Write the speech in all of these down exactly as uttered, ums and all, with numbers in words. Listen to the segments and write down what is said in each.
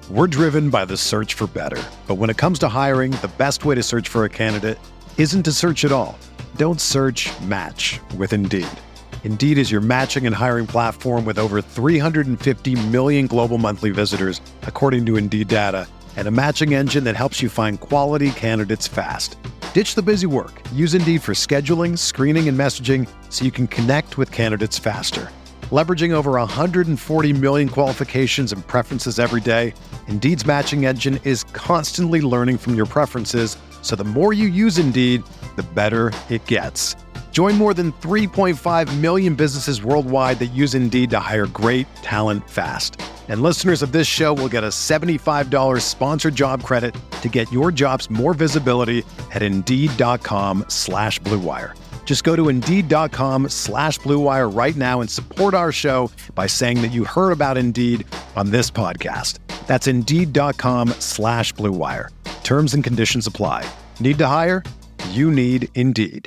We're driven by the search for better. But when it comes to hiring, the best way to search for a candidate isn't to search at all. Don't search, match with Indeed. Indeed is your matching and hiring platform with over three hundred fifty million global monthly visitors, according to Indeed data, and a matching engine that helps you find quality candidates fast. Ditch the busy work. Use Indeed for scheduling, screening, and messaging so you can connect with candidates faster. Leveraging over one hundred forty million qualifications and preferences every day, Indeed's matching engine is constantly learning from your preferences, so the more you use Indeed, the better it gets. Join more than three point five million businesses worldwide that use Indeed to hire great talent fast. And listeners of this show will get a seventy-five dollars sponsored job credit to get your jobs more visibility at Indeed.com slash Blue Wire. Just go to Indeed.com slash Blue Wire right now and support our show by saying that you heard about Indeed on this podcast. That's Indeed.com slash Blue Wire. Terms and conditions apply. Need to hire? You need Indeed.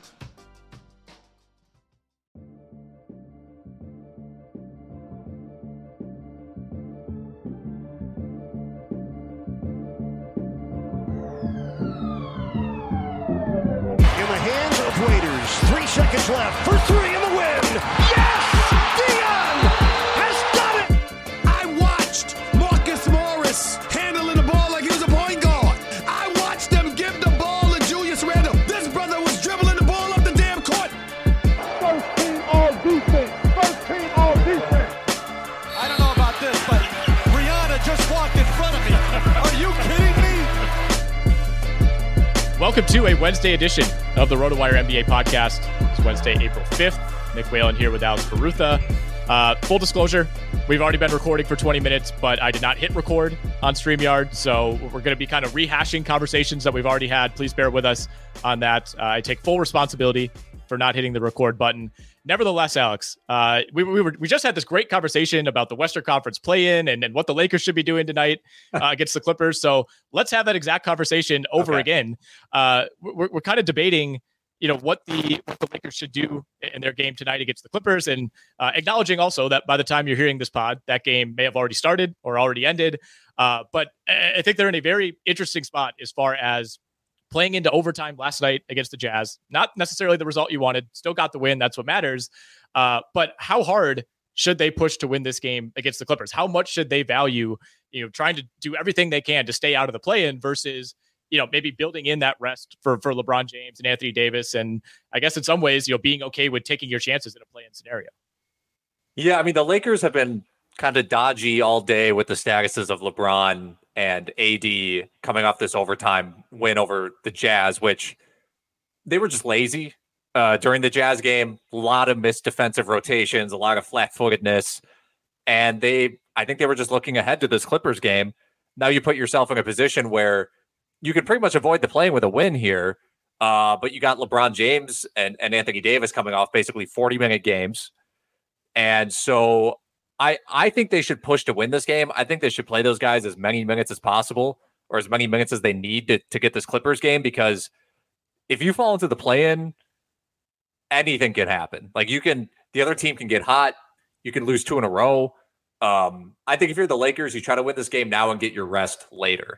Three seconds left for three in the win. Yes! Dion has done it! I watched Marcus Morris handling the ball like he was a point guard. I watched them give the ball to Julius Randle. This brother was dribbling the ball up the damn court. First team all defense. First team all defense. I don't know about this, but Rihanna just walked in front of me. Are you kidding me? Welcome to a Wednesday edition of the RotoWire N B A podcast. It's Wednesday, April fifth. Nick Whalen here with Alex Barutha. Uh, full disclosure, we've already been recording for twenty minutes, but I did not hit record on StreamYard, so we're going to be kind of rehashing conversations that we've already had. Please bear with us on that. Uh, I take full responsibility for not hitting the record button. Nevertheless, Alex, uh, we, we were we just had this great conversation about the Western Conference play-in and, and what the Lakers should be doing tonight uh, against the Clippers. So let's have that exact conversation over okay. again. Uh, we're we're kind of debating, you know, what the what the Lakers should do in their game tonight against the Clippers, and uh, acknowledging also that by the time you're hearing this pod, that game may have already started or already ended. Uh, but I think they're in a very interesting spot as far as playing into overtime last night against the Jazz. Not necessarily the result you wanted. Still got the win. That's what matters. Uh, but how hard should they push to win this game against the Clippers? How much should they value, you know, trying to do everything they can to stay out of the play-in versus, you know, maybe building in that rest for, for LeBron James and Anthony Davis. And I guess in some ways, you know, being okay with taking your chances in a play-in scenario. Yeah. I mean, the Lakers have been kind of dodgy all day with the statuses of LeBron and A D coming off this overtime win over the Jazz, which they were just lazy uh, during the Jazz game. A lot of missed defensive rotations, a lot of flat-footedness. And they, I think they were just looking ahead to this Clippers game. Now you put yourself in a position where you could pretty much avoid the play-in with a win here. Uh, but you got LeBron James and, and Anthony Davis coming off basically forty-minute games. And so I, I think they should push to win this game. I think they should play those guys as many minutes as possible, or as many minutes as they need to, to get this Clippers game, because if you fall into the play-in, anything can happen. Like you can, the other team can get hot. You can lose two in a row. Um, I think if you're the Lakers, you try to win this game now and get your rest later.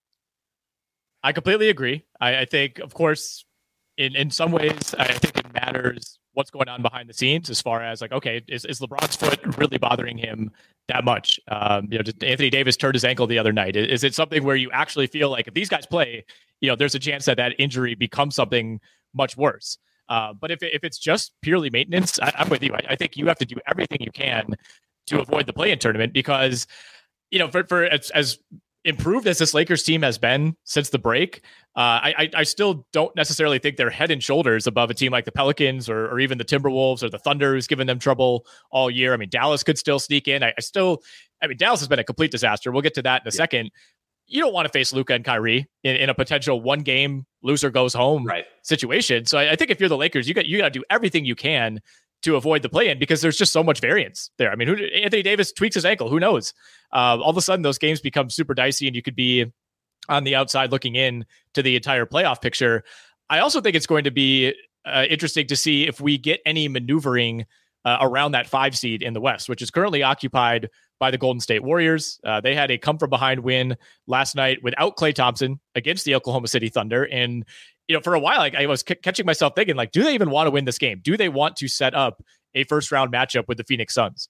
I completely agree. I, I think, of course, in, in some ways, I think it matters what's going on behind the scenes as far as like, okay, is, is LeBron's foot really bothering him that much? Um, you know, did Anthony Davis turned his ankle the other night. Is, is it something where you actually feel like if these guys play, you know, there's a chance that that injury becomes something much worse? Uh, but if, it, if it's just purely maintenance, I, I'm with you. I, I think you have to do everything you can to avoid the play-in tournament because, you know, for, for as, as improved as this Lakers team has been since the break, uh, I, I still don't necessarily think they're head and shoulders above a team like the Pelicans or, or even the Timberwolves or the Thunder, who's given them trouble all year. I mean, Dallas could still sneak in. I, I still, I mean, Dallas has been a complete disaster. We'll get to that in a yeah. second. You don't want to face Luka and Kyrie in, in a potential one game loser goes home right. situation. So I, I think if you're the Lakers, you got you got to do everything you can to avoid the play-in because there's just so much variance there. I mean, who, Anthony Davis tweaks his ankle. Who knows? Uh, all of a sudden, those games become super dicey, and you could be on the outside looking in to the entire playoff picture. I also think it's going to be uh, interesting to see if we get any maneuvering uh, around that five seed in the West, which is currently occupied by the Golden State Warriors. Uh, they had a come from behind win last night without Klay Thompson against the Oklahoma City Thunder. And, you know, for a while, like I was c- catching myself thinking, like, do they even want to win this game? Do they want to set up a first round matchup with the Phoenix Suns?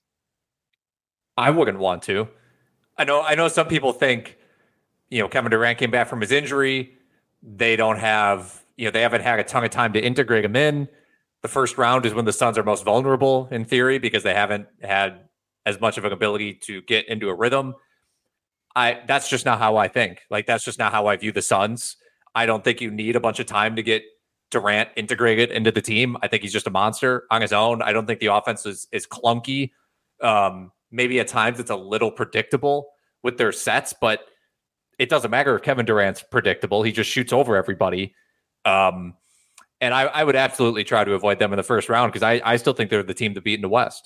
I wouldn't want to. I know, I know some people think, you know, Kevin Durant came back from his injury. They don't have, you know, they haven't had a ton of time to integrate him in. The first round is when the Suns are most vulnerable in theory because they haven't had as much of an ability to get into a rhythm. I that's just not how I think. Like, that's just not how I view the Suns. I don't think you need a bunch of time to get Durant integrated into the team. I think he's just a monster on his own. I don't think the offense is, is clunky. Um, maybe at times it's a little predictable with their sets, but it doesn't matter if Kevin Durant's predictable. He just shoots over everybody. Um, and I, I would absolutely try to avoid them in the first round because I, I still think they're the team to beat in the West.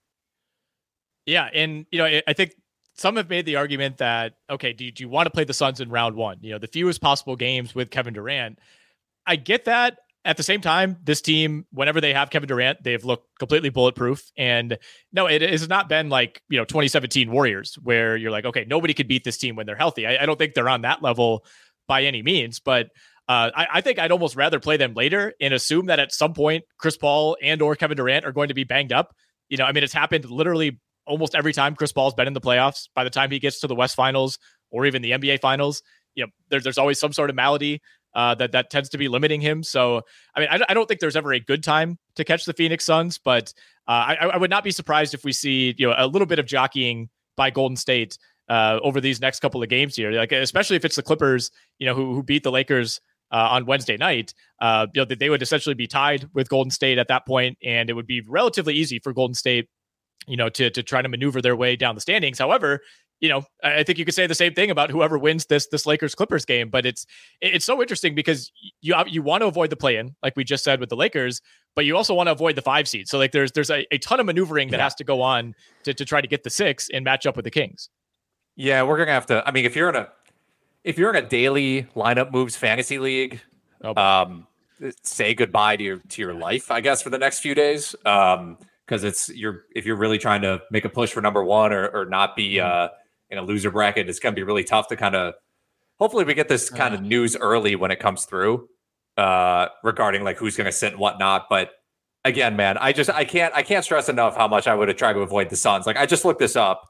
Yeah, and you know, I think some have made the argument that, okay, do you, do you want to play the Suns in round one? You know, the fewest possible games with Kevin Durant. I get that. At the same time, this team, whenever they have Kevin Durant, they've looked completely bulletproof. And no, it has not been like, you know, twenty seventeen Warriors where you're like, okay, nobody could beat this team when they're healthy. I, I don't think they're on that level by any means, but uh, I, I think I'd almost rather play them later and assume that at some point Chris Paul and or Kevin Durant are going to be banged up. You know, I mean, it's happened literally almost every time Chris Paul's been in the playoffs. By the time he gets to the West Finals or even the N B A Finals, you know, there's there's always some sort of malady uh, that that tends to be limiting him. So, I mean, I, I don't think there's ever a good time to catch the Phoenix Suns, but uh, I, I would not be surprised if we see, you know, a little bit of jockeying by Golden State uh, over these next couple of games here. Like, especially if it's the Clippers, you know, who who beat the Lakers uh, on Wednesday night. Uh, you know, that they would essentially be tied with Golden State at that point, and it would be relatively easy for Golden State, you know, to to try to maneuver their way down the standings. However, you know, I think you could say the same thing about whoever wins this this Lakers Clippers game. But it's it's so interesting because you you want to avoid the play-in, like we just said with the Lakers, but you also want to avoid the five seed. So like there's there's a, a ton of maneuvering that yeah. has to go on to to try to get the six and match up with the Kings. Yeah, we're gonna have to. I mean, if you're in a if you're in a daily lineup moves fantasy league, oh, um, say goodbye to your to your life, I guess, for the next few days. Um, because it's you're if you're really trying to make a push for number one or or not be uh, in a loser bracket, it's going to be really tough to kind of. Hopefully, we get this kind of news early when it comes through uh, regarding like who's going to sit and whatnot. But again, man, I just I can't I can't stress enough how much I would have tried to avoid the Suns. Like I just looked this up.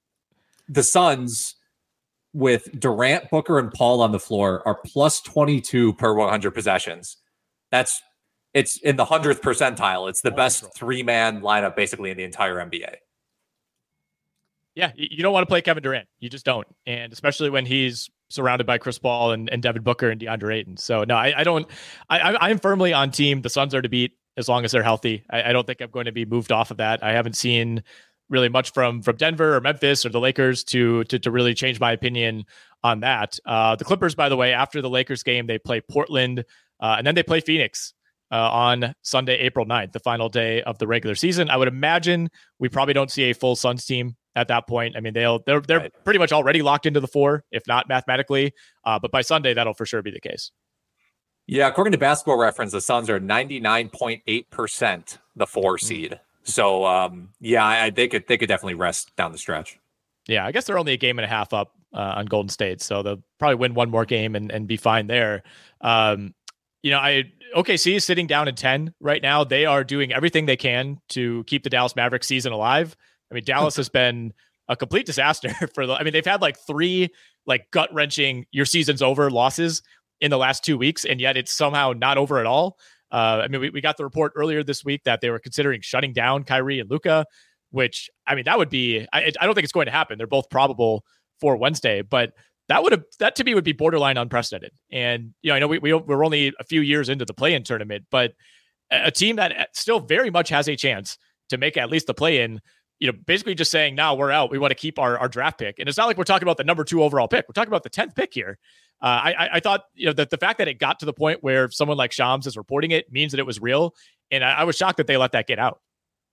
The Suns with Durant, Booker, and Paul on the floor are plus twenty-two per one hundred possessions. That's It's in the hundredth percentile. It's the best three-man lineup basically in the entire N B A. Yeah, you don't want to play Kevin Durant. You just don't. And especially when he's surrounded by Chris Paul and, and Devin Booker and DeAndre Ayton. So, no, I, I don't I, I'm firmly on team. The Suns are to beat as long as they're healthy. I, I don't think I'm going to be moved off of that. I haven't seen really much from from Denver or Memphis or the Lakers to to, to really change my opinion on that. Uh, the Clippers, by the way, after the Lakers game, they play Portland uh, and then they play Phoenix. Uh, on Sunday, April ninth, the final day of the regular season. I would imagine we probably don't see a full Suns team at that point. I mean, they'll they're they're right. pretty much already locked into the four, if not mathematically. Uh, but by Sunday, that'll for sure be the case. Yeah, according to Basketball Reference, the Suns are ninety-nine point eight percent the four seed. Mm-hmm. So um, yeah, I, they could they could definitely rest down the stretch. Yeah, I guess they're only a game and a half up uh, on Golden State, so they'll probably win one more game and and be fine there. Um, You know, I O K C is sitting down at ten right now. They are doing everything they can to keep the Dallas Mavericks season alive. I mean, Dallas has been a complete disaster for the, I mean, they've had like three like gut wrenching your season's over losses in the last two weeks. And yet it's somehow not over at all. Uh, I mean, we, we got the report earlier this week that they were considering shutting down Kyrie and Luka, which I mean, that would be, I, I don't think it's going to happen. They're both probable for Wednesday, but That would have that to me would be borderline unprecedented. And you know, I know we, we we're only a few years into the play-in tournament, but a team that still very much has a chance to make at least the play-in, you know, basically just saying, "Now we're out. We want to keep our, our draft pick." And it's not like we're talking about the number two overall pick. We're talking about the tenth pick here. Uh, I I thought you know that the fact that it got to the point where someone like Shams is reporting it means that it was real, and I, I was shocked that they let that get out.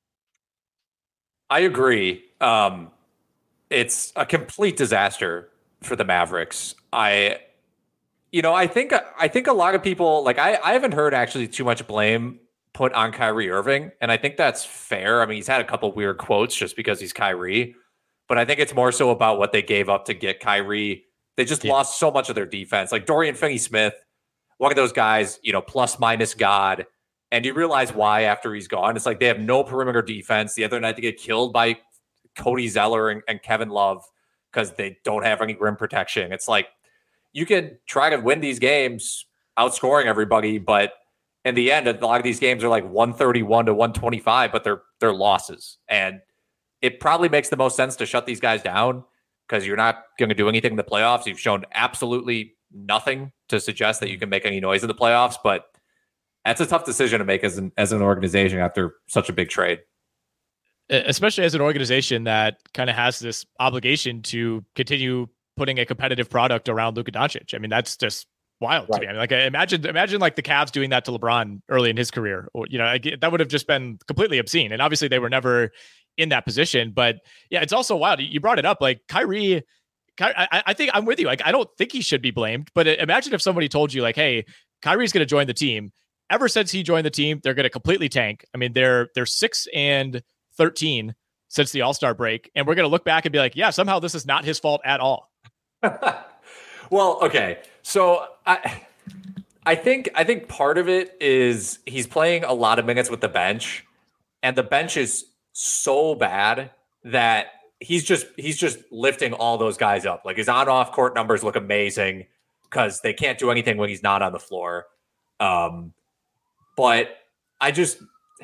I agree. Um, it's a complete disaster for the Mavericks. I, you know, I think, I think a lot of people like, I, I haven't heard actually too much blame put on Kyrie Irving. And I think that's fair. I mean, he's had a couple weird quotes just because he's Kyrie, but I think it's more so about what they gave up to get Kyrie. They just yeah. lost so much of their defense. Like Dorian Finney-Smith, one of those guys, you know, plus minus God. And you realize why after he's gone. It's like they have no perimeter defense. The other night they get killed by Cody Zeller and, and Kevin Love because they don't have any rim protection. It's like you can try to win these games outscoring everybody, but in the end, a lot of these games are like one thirty-one to one twenty-five, but they're they're losses. And it probably makes the most sense to shut these guys down because you're not going to do anything in the playoffs. You've shown absolutely nothing to suggest that you can make any noise in the playoffs, but that's a tough decision to make as an as an organization after such a big trade. Especially as an organization that kind of has this obligation to continue putting a competitive product around Luka Doncic. I mean, that's just wild right. to me. I mean, like imagine, imagine like the Cavs doing that to LeBron early in his career, or, you know, I, that would have just been completely obscene. And obviously they were never in that position, but yeah, it's also wild. You brought it up, like Kyrie, Kyrie I, I think I'm with you. Like, I don't think he should be blamed, but imagine if somebody told you like, hey, Kyrie's going to join the team. Ever since he joined the team, they're going to completely tank. I mean, they're, they're six and thirteen since the All-Star break. And we're going to look back and be like, yeah, somehow this is not his fault at all. Well, okay. So I I think I think part of it is he's playing a lot of minutes with the bench, and the bench is so bad that he's just he's just lifting all those guys up. Like his on-off court numbers look amazing because they can't do anything when he's not on the floor. Um, but I just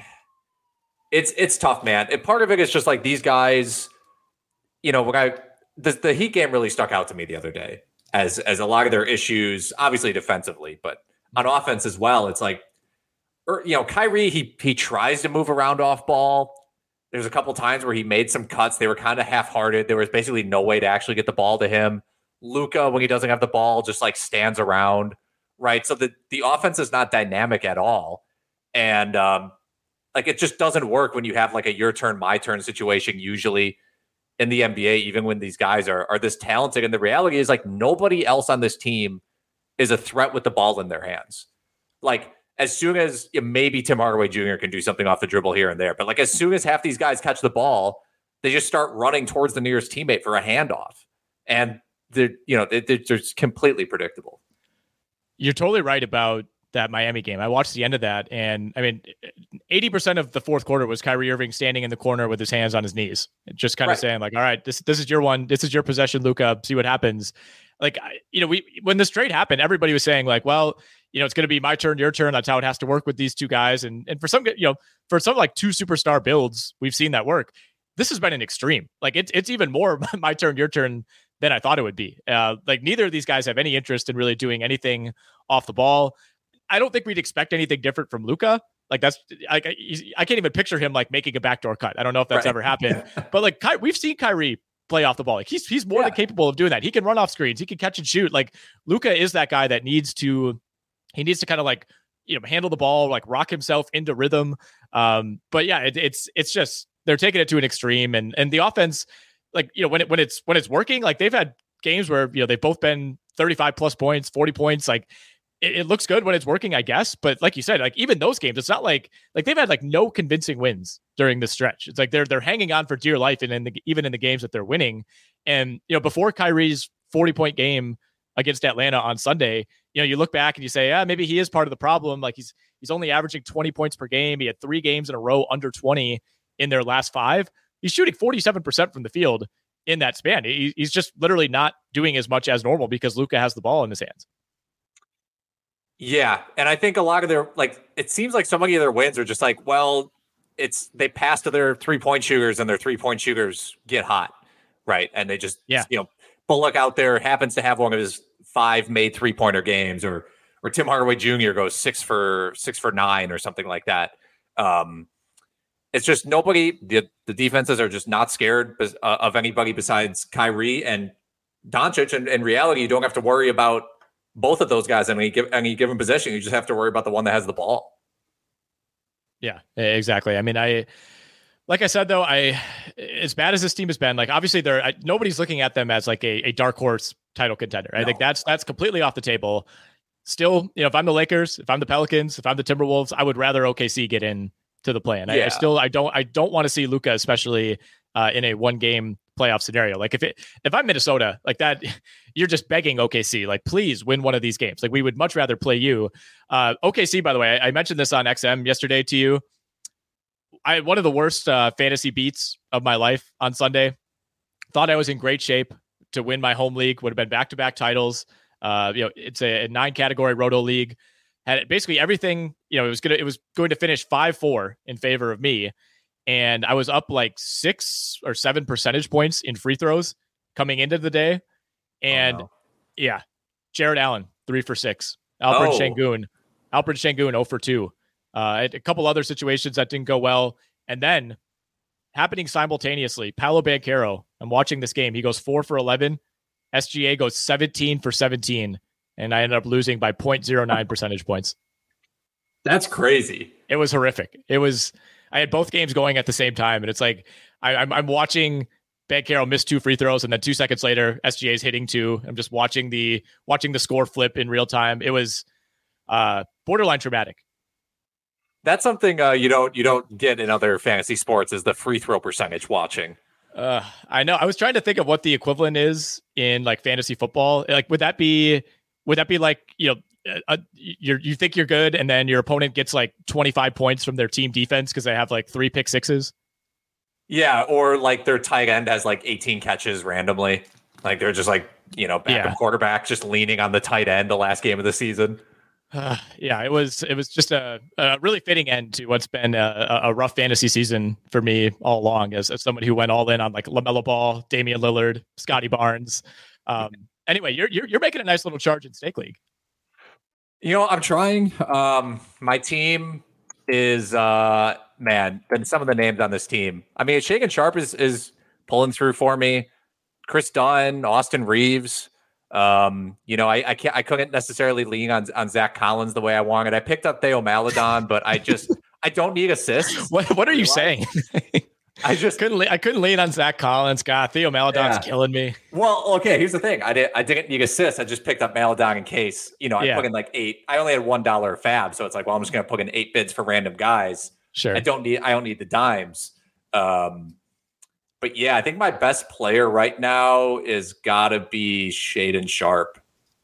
It's it's tough, man. And part of it is just like these guys, you know, when I the, the Heat game really stuck out to me the other day as as a lot of their issues, obviously defensively, but on offense as well. It's like, or, you know, Kyrie, he he tries to move around off ball. There's a couple times where he made some cuts. They were kind of half-hearted. There was basically no way to actually get the ball to him. Luka, when he doesn't have the ball, just like stands around, right? So the, the offense is not dynamic at all. And um like, it just doesn't work when you have like a your turn, my turn situation, usually in the N B A, even when these guys are, are this talented. And the reality is like nobody else on this team is a threat with the ball in their hands. Like as soon as you know, maybe Tim Hardaway Junior can do something off the dribble here and there, but like as soon as half these guys catch the ball, they just start running towards the nearest teammate for a handoff. And they're, you know, they're, they're just completely predictable. You're totally right about that Miami game. I watched the end of that, and I mean, eighty percent of the fourth quarter was Kyrie Irving standing in the corner with his hands on his knees, just kind of right. saying like, all right, this, this is your one, this is your possession, Luka, see what happens. Like, you know, we, when this trade happened, everybody was saying like, well, you know, it's going to be my turn, your turn. That's how it has to work with these two guys. And, and for some, you know, for some like two superstar builds, we've seen that work. This has been an extreme. Like it's, it's even more my turn, your turn than I thought it would be. Uh, like neither of these guys have any interest in really doing anything off the ball. I don't think we'd expect anything different from Luka. Like that's, I, I can't even picture him like making a backdoor cut. I don't know if that's right. ever happened, but like Ky- we've seen Kyrie play off the ball. Like he's, he's more yeah. than capable of doing that. He can run off screens. He can catch and shoot. Like Luka is that guy that needs to, he needs to kind of like, you know, handle the ball, like rock himself into rhythm. Um, but yeah, it, it's, it's just, they're taking it to an extreme, and, and the offense, like, you know, when it, when it's, when it's working, like they've had games where, you know, they've both been thirty-five plus points, forty points. Like, it looks good when it's working, I guess. But like you said, like even those games, it's not like like they've had like no convincing wins during the stretch. It's like they're they're hanging on for dear life, and in the, even in the games that they're winning. And you know, before Kyrie's forty point game against Atlanta on Sunday, you know, you look back and you say, ah, maybe he is part of the problem. Like he's he's only averaging twenty points per game. He had three games in a row under twenty in their last five. He's shooting forty-seven percent from the field in that span. He, he's just literally not doing as much as normal because Luka has the ball in his hands. Yeah, and I think a lot of their, like, it seems like so many of their wins are just like, well, it's they pass to their three-point shooters and their three-point shooters get hot, right? And they just, yeah. you know, Bullock out there happens to have one of his five made three-pointer games, or or Tim Hardaway Junior goes six for six for nine or something like that. Um, it's just nobody, the, the defenses are just not scared of anybody besides Kyrie and Doncic. And in reality, you don't have to worry about both of those guys in any, any given possession. You just have to worry about the one that has the ball. Yeah, exactly. I mean, I, like I said, though, I, as bad as this team has been, like, obviously they're, I, nobody's looking at them as like a, a dark horse title contender. No. I think that's, that's completely off the table. Still, you know, if I'm the Lakers, if I'm the Pelicans, if I'm the Timberwolves, I would rather O K C get in to the play. And yeah. I, I still, I don't, I don't want to see Luka, especially uh, in a one game playoff scenario. Like if it, if I'm Minnesota, like that, you're just begging O K C, like, please win one of these games. Like we would much rather play you. Uh, O K C, by the way, I, I mentioned this on X M yesterday to you. I had one of the worst uh, fantasy beats of my life on Sunday. Thought I was in great shape to win my home league. Would have been back-to-back titles. Uh, you know, it's a, a nine-category roto league. Had basically everything. You know, it was gonna. It was going to finish five four in favor of me, and I was up like six or seven percentage points in free throws coming into the day. And oh, no. yeah, Jared Allen three for six. Alperen oh. Sengun, Alperen Sengun zero for two. Uh, a couple other situations that didn't go well, and then happening simultaneously, Paolo Banchero. I'm watching this game. He goes four for eleven. S G A goes seventeen for seventeen. And I ended up losing by zero point zero nine percentage points. That's crazy. It was horrific. It was, I had both games going at the same time. And it's like, I, I'm, I'm watching Banchero miss two free throws. And then two seconds later, S G A is hitting two. I'm just watching the, watching the score flip in real time. It was uh, borderline traumatic. That's something uh, you don't, you don't get in other fantasy sports is the free throw percentage watching. Uh, I know. I was trying to think of what the equivalent is in like fantasy football. Like, would that be, Would that be like, you know, uh, you you think you're good and then your opponent gets like twenty-five points from their team defense because they have like three pick sixes? Yeah, or like their tight end has like eighteen catches randomly. Like they're just like, you know, backup yeah. quarterback just leaning on the tight end the last game of the season. Uh, yeah, it was it was just a, a really fitting end to what's been a, a rough fantasy season for me all along as, as someone who went all in on like LaMelo Ball, Damian Lillard, Scotty Barnes. Um, Anyway, you're, you're you're making a nice little charge in Stake League. You know, I'm trying. Um, my team is uh, man. Then some of the names on this team. I mean, Shagan Sharp is is pulling through for me. Chris Dunn, Austin Reeves. Um, you know, I I can't I couldn't necessarily lean on on Zach Collins the way I wanted. I picked up Theo Maledon, but I just I don't need assists. What what are you saying? I just couldn't. Le- I couldn't lean on Zach Collins. God, Theo Maledon's yeah. killing me. Well, okay. Here's the thing. I didn't. I didn't need assists. I just picked up Maledon in case. You know, I yeah. put in like eight. I only had one dollar fab, so it's like, well, I'm just going to put in eight bids for random guys. Sure. I don't need. I don't need the dimes. Um, but yeah, I think my best player right now is gotta be Shaden Sharp.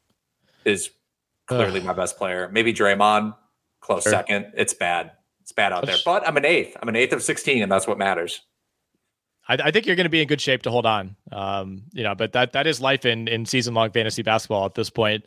Is clearly Ugh. my best player. Maybe Draymond, close sure. second. It's bad. It's bad out there, but I'm an eighth. I'm an eighth of sixteen, and that's what matters. I, I think you're going to be in good shape to hold on. Um, you know, but that that is life in in season long fantasy basketball at this point.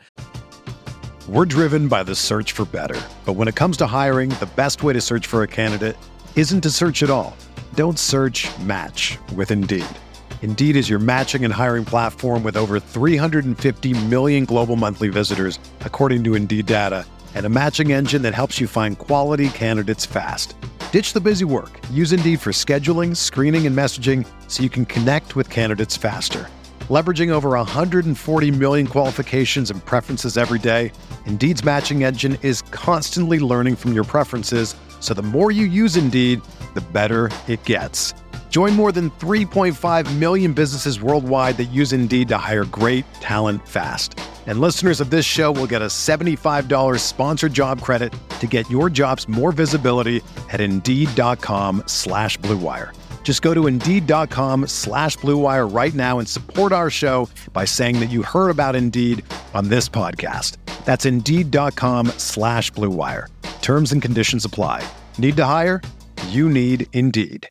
We're driven by the search for better, but when it comes to hiring, the best way to search for a candidate isn't to search at all. Don't search. Match with Indeed. Indeed is your matching and hiring platform with over three hundred fifty million global monthly visitors, according to Indeed data, and a matching engine that helps you find quality candidates fast. Ditch the busy work. Use Indeed for scheduling, screening, and messaging so you can connect with candidates faster. Leveraging over one hundred forty million qualifications and preferences every day, Indeed's matching engine is constantly learning from your preferences, so the more you use Indeed, the better it gets. Join more than three point five million businesses worldwide that use Indeed to hire great talent fast. And listeners of this show will get a seventy-five dollars sponsored job credit to get your jobs more visibility at Indeed.com slash Blue Wire. Just go to Indeed.com slash Blue Wire right now and support our show by saying that you heard about Indeed on this podcast. That's Indeed.com slash Blue Wire. Terms and conditions apply. Need to hire? You need Indeed.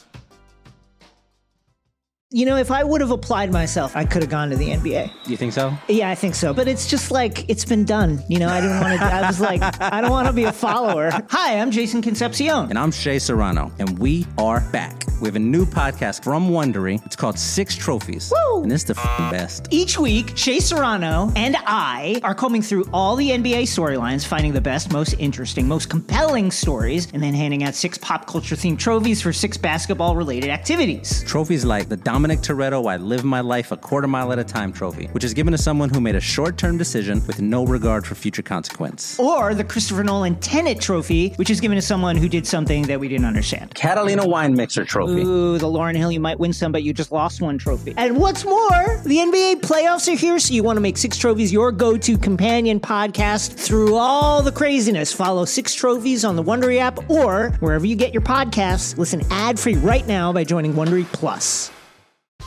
You know, if I would have applied myself, I could have gone to the N B A. You think so? Yeah, I think so. But it's just like, it's been done. You know, I didn't want to, I was like, I don't want to be a follower. Hi, I'm Jason Concepcion. And I'm Shea Serrano. And we are back. We have a new podcast from Wondery. It's called Six Trophies. Woo! And it's the f***ing best. Each week, Shea Serrano and I are combing through all the N B A storylines, finding the best, most interesting, most compelling stories, and then handing out six pop culture themed trophies for six basketball related activities. Trophies like the Dominic Toretto I Live My Life a Quarter Mile at a Time trophy, which is given to someone who made a short-term decision with no regard for future consequence. Or the Christopher Nolan Tenet trophy, which is given to someone who did something that we didn't understand. Catalina Wine Mixer trophy. Ooh, the Lauryn Hill You Might Win Some, but you just lost one trophy. And what's more, the N B A playoffs are here, so you want to make Six Trophies your go-to companion podcast through all the craziness. Follow Six Trophies on the Wondery app or wherever you get your podcasts. Listen ad-free right now by joining Wondery Plus.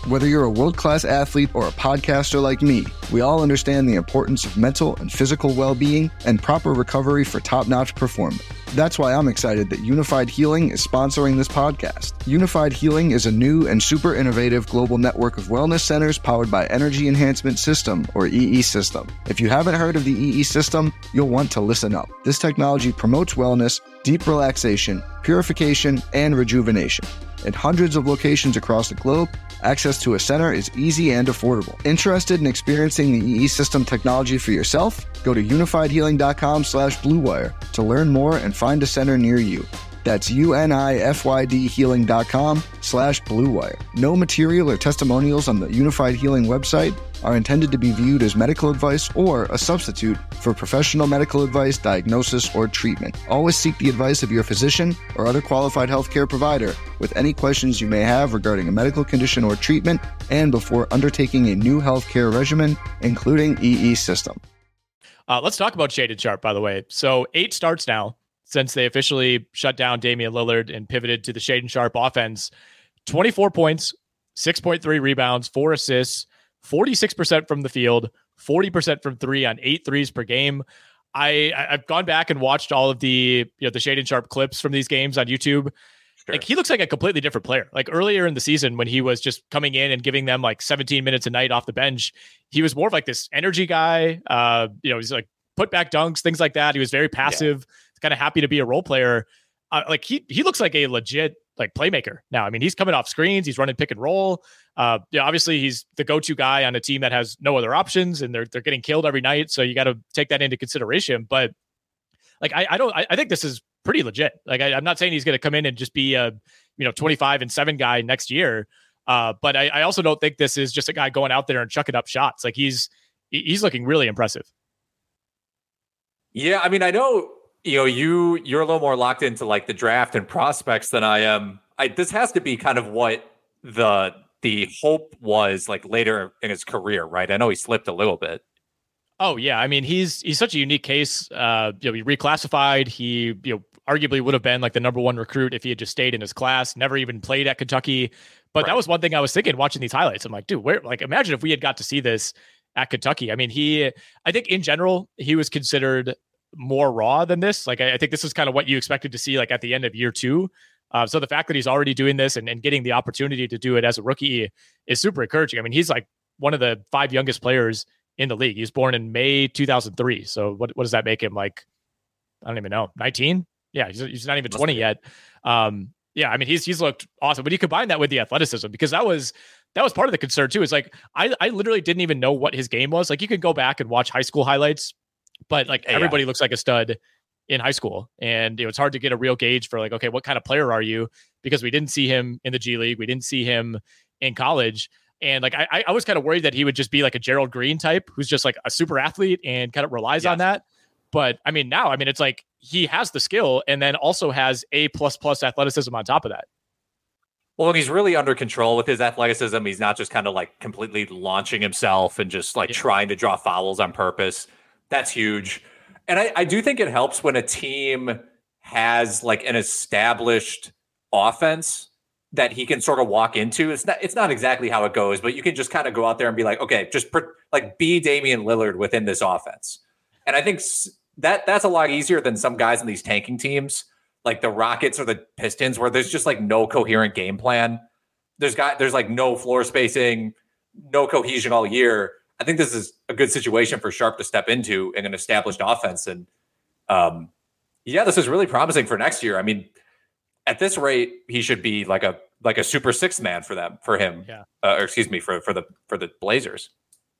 Whether you're a world-class athlete or a podcaster like me, we all understand the importance of mental and physical well-being and proper recovery for top-notch performance. That's why I'm excited that Unified Healing is sponsoring this podcast. Unified Healing is a new and super innovative global network of wellness centers powered by Energy Enhancement System, or E E System. If you haven't heard of the E E System, you'll want to listen up. This technology promotes wellness, deep relaxation, purification, and rejuvenation. In hundreds of locations across the globe, access to a center is easy and affordable. Interested in experiencing the E E System technology for yourself? Go to unifiedhealing.com slash bluewire to learn more and find a center near you. That's U-N-I-F-Y-D healing.com slash bluewire. No material or testimonials on the Unified Healing website are intended to be viewed as medical advice or a substitute for professional medical advice, diagnosis, or treatment. Always seek the advice of your physician or other qualified healthcare provider with any questions you may have regarding a medical condition or treatment and before undertaking a new healthcare regimen, including E E System. Uh, let's talk about Shaedon Sharpe, by the way. So eight starts now since they officially shut down Damian Lillard and pivoted to the Shaedon Sharpe offense. twenty-four points, six point three rebounds, four assists, forty-six percent from the field, forty percent from three on eight threes per game. I, I've gone back and watched all of the, you know, the Shaedon Sharpe clips from these games on YouTube. Sure. Like, he looks like a completely different player. Like, earlier in the season when he was just coming in and giving them like seventeen minutes a night off the bench, he was more of like this energy guy. Uh, you know, he's like put back dunks, things like that. He was very passive. Yeah. Kind of happy to be a role player. Uh, like he he looks like a legit like playmaker now. I mean, he's coming off screens, he's running pick and roll. Uh, yeah, obviously he's the go-to guy on a team that has no other options, and they're they're getting killed every night. So you got to take that into consideration. But like I, I don't I, I think this is pretty legit. Like I, I'm not saying he's going to come in and just be a you know twenty-five and seven guy next year. Uh, but I, I also don't think this is just a guy going out there and chucking up shots. Like he's he's looking really impressive. Yeah, I mean, I know. You know, you you're a little more locked into like the draft and prospects than I am. I this has to be kind of what the the hope was like later in his career, right? I know he slipped a little bit. Oh yeah, I mean he's he's such a unique case. Uh, you know, he reclassified. He you know arguably would have been like the number one recruit if he had just stayed in his class. Never even played at Kentucky. But right. That was one thing I was thinking watching these highlights. I'm like, dude, where? Like, imagine if we had got to see this at Kentucky. I mean, he. I think in general he was considered more raw than this. Like, I, I think this is kind of what you expected to see like at the end of year two. Uh, so the fact that he's already doing this and, and getting the opportunity to do it as a rookie is super encouraging. I mean, he's like one of the five youngest players in the league. He was born in May two thousand three. So what, what does that make him? Like, I don't even know. nineteen? Yeah. He's, he's not even twenty yet. Um, yeah. I mean, he's, he's looked awesome, but you combine that with the athleticism, because that was, that was part of the concern too. Is like, I, I literally didn't even know what his game was. Like, you could go back and watch high school highlights, but like yeah. everybody looks like a stud in high school. And you know, it's hard to get a real gauge for like, okay, what kind of player are you? Because we didn't see him in the G League. We didn't see him in college. And like, I, I was kind of worried that he would just be like a Gerald Green type, who's just like a super athlete and kind of relies yes. on that. But I mean, now, I mean, it's like he has the skill and then also has a plus plus athleticism on top of that. Well, he's really under control with his athleticism. He's not just kind of like completely launching himself and just like yeah. trying to draw fouls on purpose. That's huge. And I, I do think it helps when a team has like an established offense that he can sort of walk into. It's not it's not exactly how it goes, but you can just kind of go out there and be like, okay, just per, like be Damian Lillard within this offense. And I think that that's a lot easier than some guys in these tanking teams, like the Rockets or the Pistons, where there's just like no coherent game plan. There's got there's like no floor spacing, no cohesion all year. I think this is a good situation for Sharpe to step into in an established offense. And um, yeah, this is really promising for next year. I mean, at this rate, he should be like a like a super sixth man for them, for him. Yeah. Uh, or excuse me, for for the for the Blazers.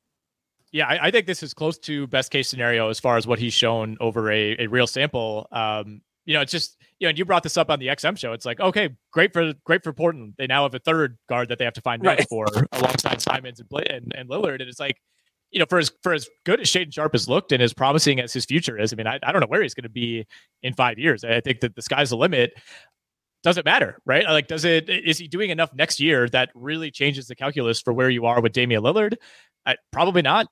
Yeah, I, I think this is close to best case scenario as far as what he's shown over a, a real sample. Um, you know, it's just, you know, and you brought this up on the X M show. It's like, okay, great for great for Portland. They now have a third guard that they have to find minutes right. for alongside Simons and, and and Lillard. And it's like, you know, for as for as good as Shaedon Sharpe has looked and as promising as his future is, I mean, I, I don't know where he's going to be in five years. I think that the sky's the limit. Doesn't matter, right? Like, does it? Is he doing enough next year that really changes the calculus for where you are with Damian Lillard? I, probably not.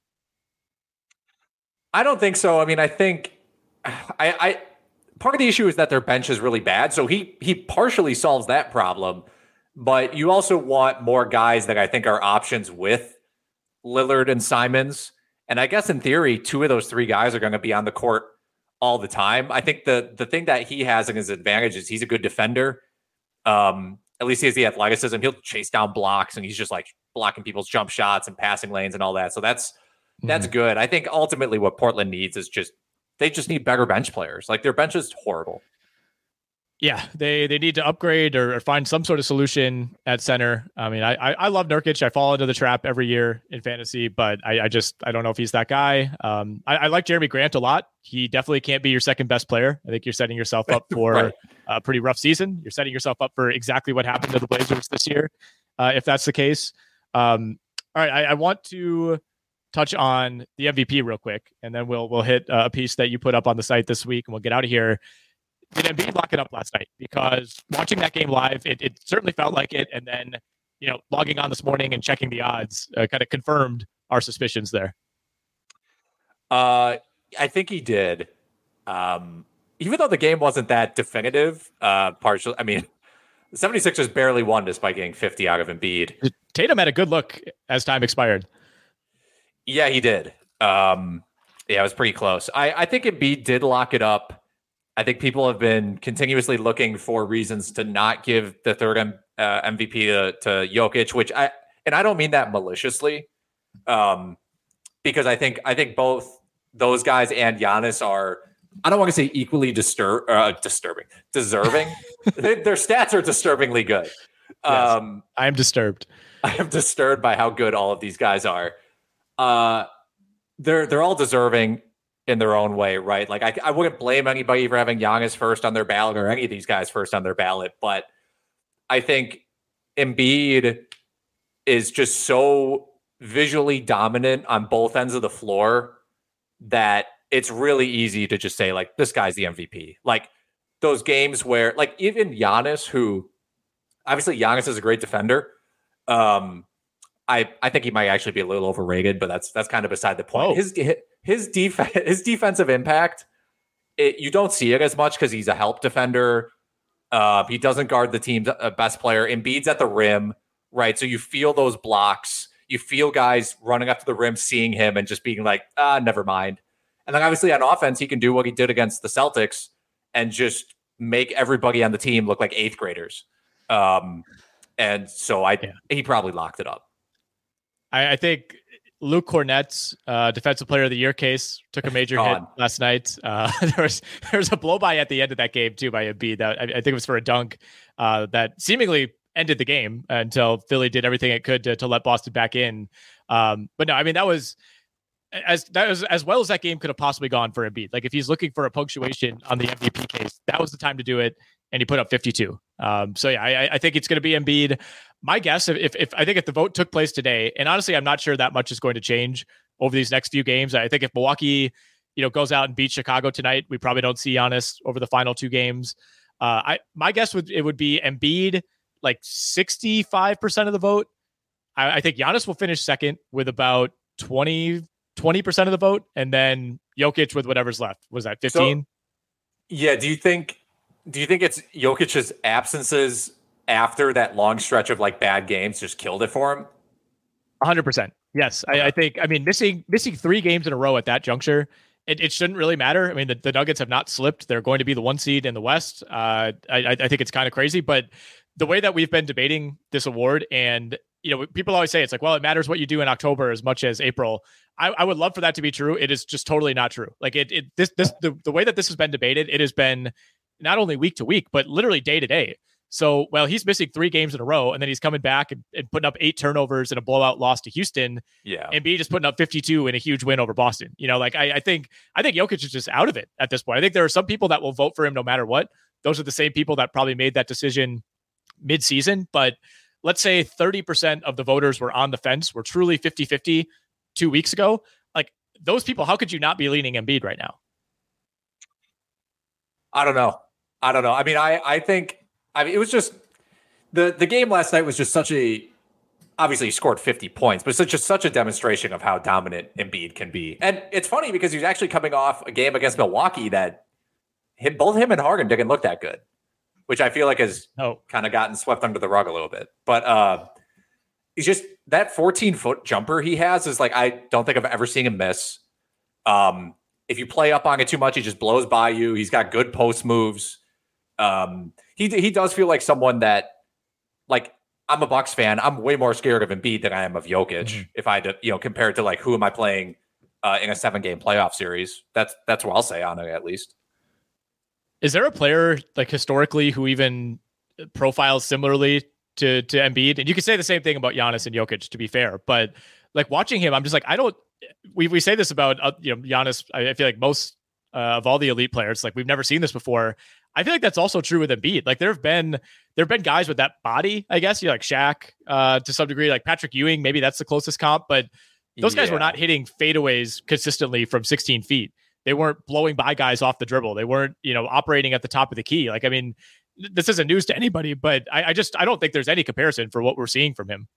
I don't think so. I mean, I think I, I part of the issue is that their bench is really bad. So he he partially solves that problem. but you also want more guys that I think are options with Lillard and Simons. And I guess in theory, two of those three guys are going to be on the court all the time. I think the the thing that he has in his advantage is he's a good defender. Um, at least he has the athleticism. He'll chase down blocks, and he's just like blocking people's jump shots and passing lanes and all that. So that's that's mm-hmm. good. I think ultimately what Portland needs is just they just need better bench players. Like their bench is horrible. Yeah, they they need to upgrade or, or find some sort of solution at center. I mean, I, I I love Nurkic. I fall into the trap every year in fantasy, but I, I just I don't know if he's that guy. Um, I, I like Jeremy Grant a lot. He definitely can't be your second best player. I think you're setting yourself up for right. a pretty rough season. You're setting yourself up for exactly what happened to the Blazers this year, uh, if that's the case. Um, all right, I, I want to touch on the M V P real quick, and then we'll we'll hit a piece that you put up on the site this week, and we'll get out of here. Did Embiid lock it up last night? Because watching that game live, it, it certainly felt like it. And then, you know, logging on this morning and checking the odds uh, kind of confirmed our suspicions there. Uh, I think he did. Um, even though the game wasn't that definitive, uh, partially, I mean, the 76ers barely won despite getting fifty out of Embiid. Tatum had a good look as time expired. Yeah, he did. Um, yeah, it was pretty close. I, I think Embiid did lock it up. I think people have been continuously looking for reasons to not give the third M, uh, M V P to, to Jokic, which I and I don't mean that maliciously, um, because I think I think both those guys and Giannis are I don't want to say equally disturb uh, disturbing deserving. they, their stats are disturbingly good. Yes, um, I am disturbed. I am disturbed by how good all of these guys are. Uh, they're they're all deserving in their own way, right? Like I, I wouldn't blame anybody for having Giannis first on their ballot or any of these guys first on their ballot, but I think Embiid is just so visually dominant on both ends of the floor that it's really easy to just say like, this guy's the M V P. Like those games where like even Giannis, who obviously Giannis is a great defender. Um, I, I think he might actually be a little overrated, but that's, that's kind of beside the point. Whoa. His, His defense, his defensive impact, it, you don't see it as much because he's a help defender. Uh, he doesn't guard the team's uh, best player. Embiid's at the rim, right? So you feel those blocks. You feel guys running up to the rim, seeing him, and just being like, ah, never mind. And then obviously on offense, he can do what he did against the Celtics and just make everybody on the team look like eighth graders. Um, and so I, yeah. he probably locked it up. I, I think. Luke Cornett's uh, Defensive Player of the Year case took a major hit last night. Uh, there was there was a blow by at the end of that game too by Embiid. That I, I think it was for a dunk uh, that seemingly ended the game until Philly did everything it could to, to let Boston back in. Um, but no, I mean that was as that was as well as that game could have possibly gone for Embiid. Like if he's looking for a punctuation on the M V P case, that was the time to do it, and he put up fifty-two. Um, so yeah, I, I think it's going to be Embiid. My guess, if, if I think if the vote took place today, and honestly, I'm not sure that much is going to change over these next few games. I think if Milwaukee, you know, goes out and beats Chicago tonight, we probably don't see Giannis over the final two games. Uh, I my guess would it would be Embiid like sixty-five percent of the vote. I, I think Giannis will finish second with about twenty percent of the vote, and then Jokic with whatever's left. Was that fifteen? So, yeah. Do you think? Do you think it's Jokic's absences after that long stretch of like bad games just killed it for him? one hundred percent. Yes. I, I think, I mean, missing missing three games in a row at that juncture, it, it shouldn't really matter. I mean, the, the Nuggets have not slipped. They're going to be the one seed in the West. Uh, I, I think it's kind of crazy, but the way that we've been debating this award, and, you know, people always say it's like, well, it matters what you do in October as much as April. I, I would love for that to be true. It is just totally not true. Like it, it this, this, the, the way that this has been debated, it has been not only week to week, but literally day to day. So, well, he's missing three games in a row, and then he's coming back and, and putting up eight turnovers and a blowout loss to Houston. Yeah. And B just putting up fifty-two in a huge win over Boston. You know, like I, I think, I think Jokic is just out of it at this point. I think there are some people that will vote for him no matter what. Those are the same people that probably made that decision mid-season. But let's say thirty percent of the voters were on the fence, were truly fifty-fifty two weeks ago. Like those people, how could you not be leaning Embiid right now? I don't know. I don't know. I mean, I, I think, I mean, it was just the, the game last night was just such a, obviously he scored fifty points, but it's just such a demonstration of how dominant Embiid can be. And it's funny because he's actually coming off a game against Milwaukee that him, both him and Harden didn't look that good. which I feel like has oh. kind of gotten swept under the rug a little bit. But uh, he's just that fourteen foot jumper he has is like, I don't think I've ever seen him miss. Um, if you play up on it too much, he just blows by you. He's got good post moves. Um, he he does feel like someone that, like, I'm a Bucks fan. I'm way more scared of Embiid than I am of Jokic. Mm-hmm. If I had to, you know, compared to like, who am I playing uh, in a seven game playoff series? That's that's what I'll say on it, at least. Is there a player like historically who even profiles similarly to to Embiid? And you could say the same thing about Giannis and Jokic, to be fair. But like watching him, I'm just like, I don't. We we say this about uh, you know Giannis. I, I feel like most uh, of all the elite players, like we've never seen this before. I feel like that's also true with Embiid. Like there have been there have been guys with that body, I guess. You know, like Shaq uh, to some degree, like Patrick Ewing. Maybe that's the closest comp, but those guys yeah. were not hitting fadeaways consistently from sixteen feet. They weren't blowing by guys off the dribble. They weren't, you know, operating at the top of the key. Like, I mean, this isn't news to anybody, but I, I just, I don't think there's any comparison for what we're seeing from him.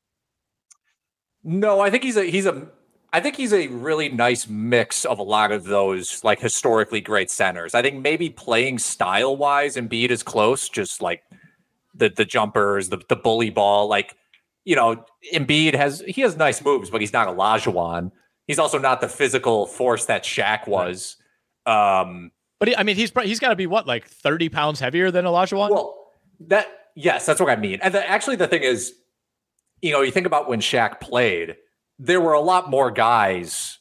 No, I think he's a, he's a, I think he's a really nice mix of a lot of those like historically great centers. I think maybe playing style wise, Embiid is close, just like the, the jumpers, the, the bully ball, like, you know, Embiid has, he has nice moves, but he's not Olajuwon. He's also not the physical force that Shaq was. Um, but he, I mean, he's he's got to be what, like thirty pounds heavier than Olajuwon? Well, that yes, that's what I mean. And the, actually, the thing is, you know, you think about when Shaq played, there were a lot more guys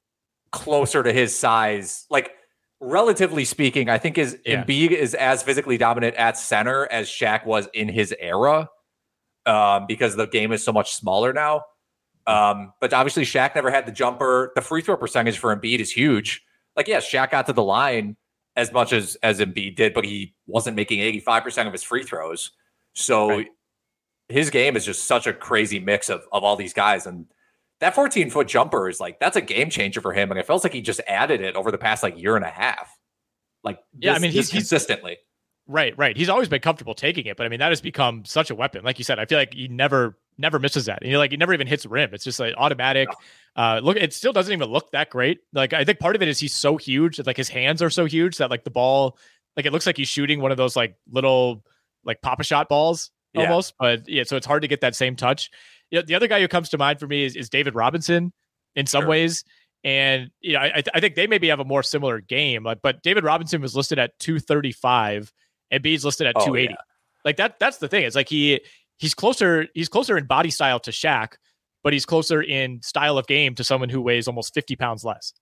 closer to his size. Like, relatively speaking, I think is yeah. Embiid is as physically dominant at center as Shaq was in his era, um, because the game is so much smaller now. Um, but obviously Shaq never had the jumper. The free throw percentage for Embiid is huge. Like, yeah, Shaq got to the line as much as, as Embiid did, but he wasn't making eighty-five percent of his free throws. So right. his game is just such a crazy mix of, of all these guys. And that fourteen foot jumper is like, that's a game changer for him. And it feels like he just added it over the past like year and a half. Like, yeah, this, I mean, he's consistently. Right, right. He's always been comfortable taking it, but I mean, that has become such a weapon. Like you said, I feel like he never, never misses that. And you know, like he never even hits rim. It's just like automatic. No. Uh, look, it still doesn't even look that great. Like I think part of it is he's so huge that like his hands are so huge that like the ball, like it looks like he's shooting one of those like little like Papa Shot balls almost. Yeah. But yeah, so it's hard to get that same touch. You know, the other guy who comes to mind for me is, is David Robinson in some sure. ways. And you know, I, I think they maybe have a more similar game. Like, but David Robinson was listed at two thirty-five. Embiid's listed at oh, two eighty. Yeah. Like that, that's the thing. It's like he he's closer, he's closer in body style to Shaq, but he's closer in style of game to someone who weighs almost fifty pounds less.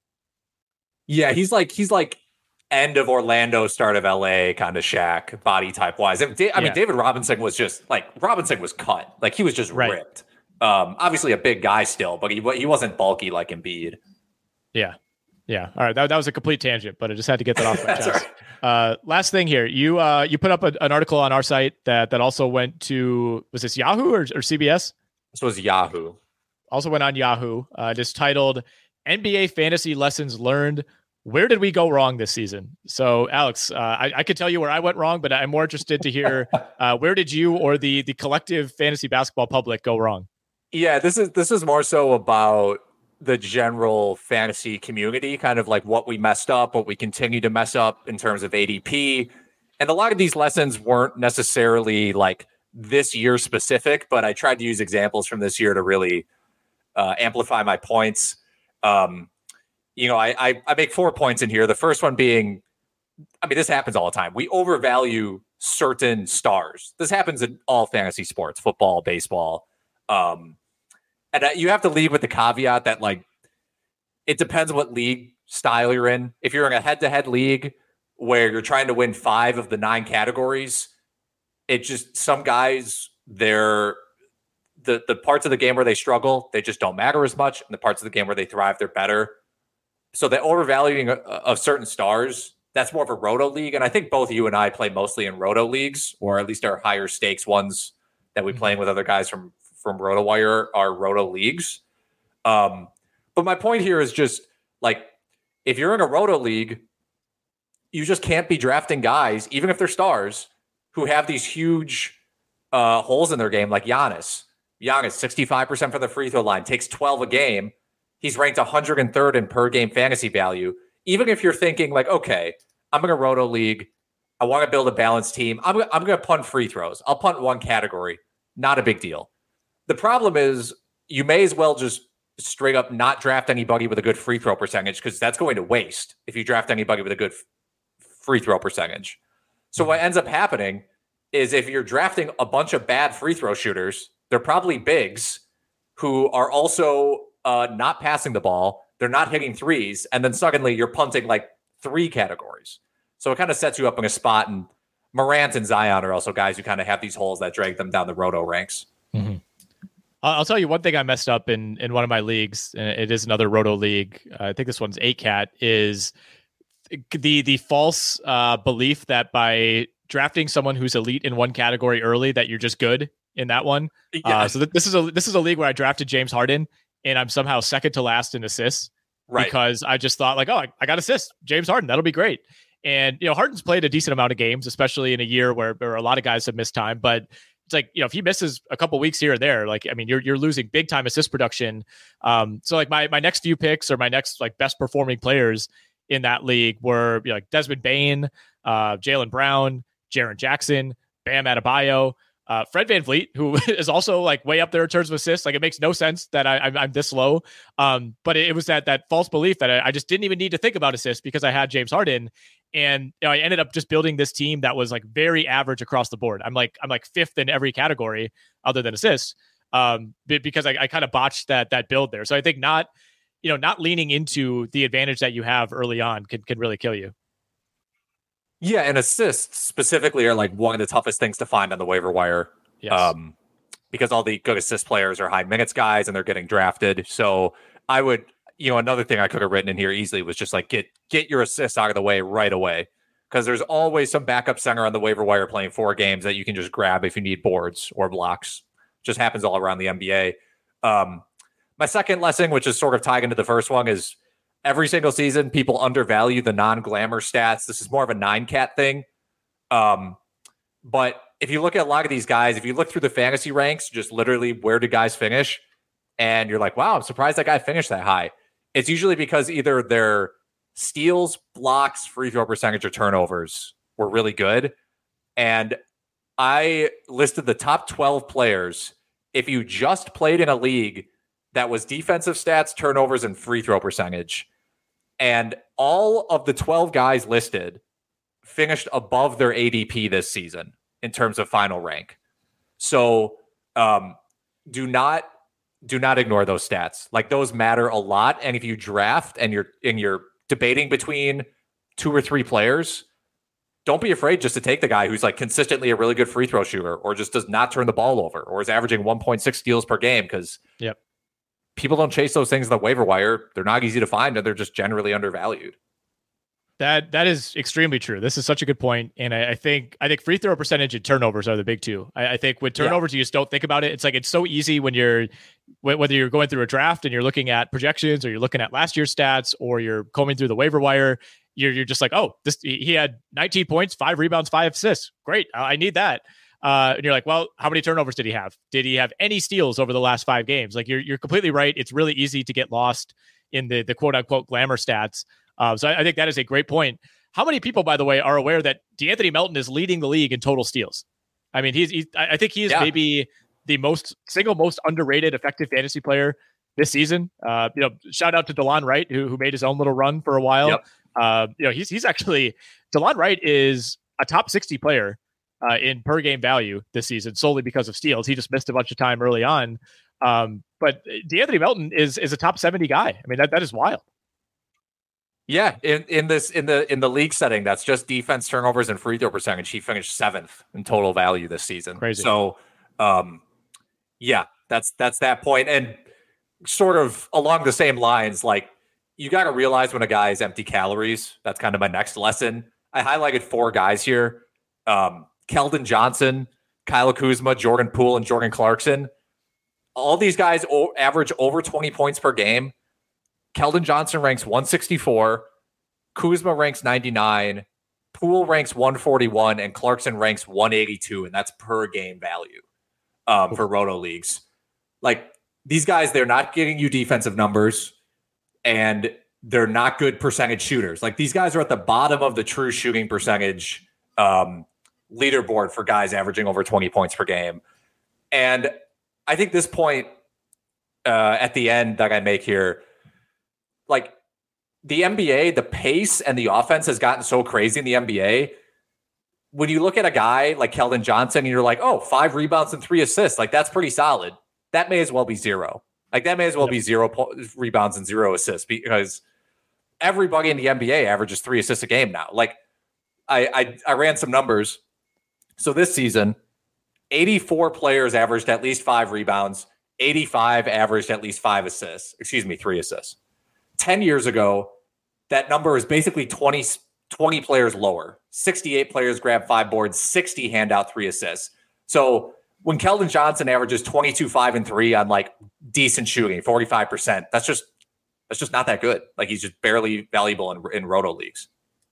Yeah, he's like he's like end of Orlando, start of L A kind of Shaq body type wise. I mean, yeah. David Robinson was just like Robinson was cut. Like he was just right. ripped. Um, obviously a big guy still, but he he wasn't bulky like Embiid. Yeah. Yeah. All right. That, that was a complete tangent, but I just had to get that off my chest. Right. Uh, last thing here, you uh, you put up a, an article on our site that that also went to, was this Yahoo or, or C B S? This was Yahoo. Also went on Yahoo. Uh, just titled N B A Fantasy Lessons Learned. Where did we go wrong this season? So, Alex, uh, I, I could tell you where I went wrong, but I'm more interested to hear uh, where did you or the the collective fantasy basketball public go wrong? Yeah, this is this is more so about the general fantasy community, kind of like what we messed up, what we continue to mess up in terms of A D P. And a lot of these lessons weren't necessarily like this year specific, but I tried to use examples from this year to really uh, amplify my points. Um, you know, I, I, I make four points in here. The first one being, I mean, this happens all the time. We overvalue certain stars. This happens in all fantasy sports, football, baseball. Um, And you have to lead with the caveat that, like, it depends what league style you're in. If you're in a head-to-head league where you're trying to win five of the nine categories, it just, some guys, they're, the, the parts of the game where they struggle, they just don't matter as much. And the parts of the game where they thrive, they're better. So the overvaluing of, of certain stars, that's more of a roto league. And I think both you and I play mostly in roto leagues, or at least our higher stakes ones that we play with other guys from from RotoWire are roto leagues. Um, but my point here is just like, if you're in a roto league, you just can't be drafting guys, even if they're stars, who have these huge uh, holes in their game, like Giannis. Giannis, sixty-five percent from the free throw line, takes twelve a game. He's ranked one hundred third in per game fantasy value. Even if you're thinking like, okay, I'm in a roto league, I want to build a balanced team. I'm, I'm going to punt free throws. I'll punt one category. Not a big deal. The problem is you may as well just straight up not draft anybody with a good free throw percentage because that's going to waste if you draft anybody with a good f- free throw percentage. So what ends up happening is if you're drafting a bunch of bad free throw shooters, they're probably bigs who are also uh, not passing the ball. They're not hitting threes. And then suddenly you're punting like three categories. So it kind of sets you up in a spot. And Morant and Zion are also guys who kind of have these holes that drag them down the roto ranks. Mm-hmm. I'll tell you one thing I messed up in, in one of my leagues, and it is another roto league. Uh, I think this one's eight cat, is the the false uh, belief that by drafting someone who's elite in one category early, that you're just good in that one. Yeah. Uh, so th- this is a this is a league where I drafted James Harden, and I'm somehow second to last in assists, right? Because I just thought like, oh, I, I got assists, James Harden, that'll be great. And you know, Harden's played a decent amount of games, especially in a year where, where a lot of guys have missed time, but it's like, you know, if he misses a couple weeks here or there, like, I mean, you're, you're losing big time assist production. Um, so like my, my next few picks or my next like best performing players in that league were, you know, like Desmond Bane, uh, Jaylen Brown, Jaren Jackson, Bam Adebayo, uh, Fred VanVleet, who is also like way up there in terms of assists. Like it makes no sense that I, I'm, I'm this low. Um, but it, it was that, that false belief that I, I just didn't even need to think about assists because I had James Harden. And you know, I ended up just building this team that was like very average across the board. I'm like, I'm like fifth in every category other than assists, um, because I, I kind of botched that, that build there. So I think not, you know, not leaning into the advantage that you have early on can, can really kill you. Yeah. And assists specifically are like one of the toughest things to find on the waiver wire. Yes. Um, because all the good assist players are high minutes guys and they're getting drafted. So I would, you know, another thing I could have written in here easily was just like, get, get your assists out of the way right away. Because there's always some backup center on the waiver wire playing four games that you can just grab if you need boards or blocks. Just happens all around the N B A. Um, my second lesson, which is sort of tied into the first one, is every single season, people undervalue the non-glamour stats. This is more of a nine cat thing. Um, but if you look at a lot of these guys, if you look through the fantasy ranks, just literally where do guys finish? And you're like, wow, I'm surprised that guy finished that high. It's usually because either their steals, blocks, free throw percentage, or turnovers were really good. And I listed the top twelve players. If you just played in a league that was defensive stats, turnovers, and free throw percentage, and all of the twelve guys listed finished above their A D P this season in terms of final rank. So um, do not do not ignore those stats. Like those matter a lot. And if you draft and you're and you're debating between two or three players, don't be afraid just to take the guy who's like consistently a really good free throw shooter or just does not turn the ball over or is averaging one point six steals per game, because yep. people don't chase those things on the waiver wire. They're not easy to find and they're just generally undervalued. That that is extremely true. This is such a good point, and I, I think I think free throw percentage and turnovers are the big two. I, I think with turnovers, yeah. you just don't think about it. It's like it's so easy when you're whether you're going through a draft and you're looking at projections, or you're looking at last year's stats, or you're combing through the waiver wire. You're you're just like, oh, this he had nineteen points, five rebounds, five assists. Great, I need that. Uh, and you're like, well, how many turnovers did he have? Did he have any steals over the last five games? Like you're you're completely right. It's really easy to get lost in the the quote unquote glamour stats. Uh, so I, I think that is a great point. How many people, by the way, are aware that DeAnthony Melton is leading the league in total steals? I mean, he's, he's I think he is yeah. maybe the most single most underrated effective fantasy player this season. Uh, you know, shout out to DeLon Wright, who who made his own little run for a while. Yep. Uh, you know, he's he's actually DeLon Wright is a top sixty player uh, in per game value this season solely because of steals. He just missed a bunch of time early on. Um, but DeAnthony Melton is is a top seventy guy. I mean, that that is wild. Yeah, in, in this in the in the league setting, that's just defense, turnovers, and free throw percentage. He finished seventh in total value this season. Crazy. So, um, yeah, that's that's that point. And sort of along the same lines, like you got to realize when a guy is empty calories. That's kind of my next lesson. I highlighted four guys here: um, Keldon Johnson, Kyle Kuzma, Jordan Poole, and Jordan Clarkson. All these guys o- average over twenty points per game. Keldon Johnson ranks one sixty-four, Kuzma ranks ninety-nine, Poole ranks one forty-one, and Clarkson ranks one eighty-two, and that's per game value um, for Roto leagues. Like these guys, they're not getting you defensive numbers, and they're not good percentage shooters. Like these guys are at the bottom of the true shooting percentage um, leaderboard for guys averaging over twenty points per game. And I think this point uh, at the end that I make here, like the N B A, the pace and the offense has gotten so crazy in the N B A. When you look at a guy like Keldon Johnson and you're like, oh, five rebounds and three assists, like that's pretty solid. That may as well be zero. Like that may as well yep. be zero po- rebounds and zero assists because everybody in the N B A averages three assists a game now. Like I, I, I ran some numbers. So this season, eighty-four players averaged at least five rebounds. eighty-five averaged at least five assists. Excuse me, three assists. ten years ago, that number is basically twenty, twenty players lower. sixty-eight players grab five boards, sixty hand out three assists. So when Keldon Johnson averages twenty-two, five, and three on like decent shooting, forty-five percent, that's just that's just not that good. Like he's just barely valuable in, in roto leagues.